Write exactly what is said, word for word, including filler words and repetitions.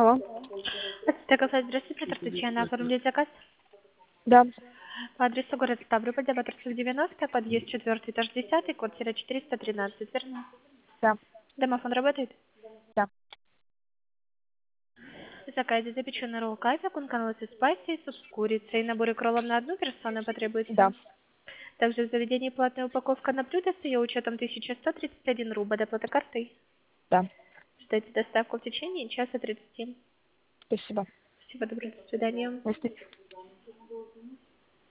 Алло. Такая, здравствуйте, Татьяна, оформлять заказ Да. по адресу город Ставрополь, Добаторцев девяносто, подъезд четвертый, этаж десятый, квартира четыреста тринадцать, верно? Да. Домофон работает? Да. В заказе запеченный ролл кайфа, кунканлос из спайси, суп с курицей, набор икролов на одну персону потребуется. Да. Также в заведении платная упаковка на блюдо с ее учетом тысяча сто тридцать один рубль, доплата картой. Да. Ждайте доставку в течение часа тридцати. Спасибо. Всего доброго, до свидания. Если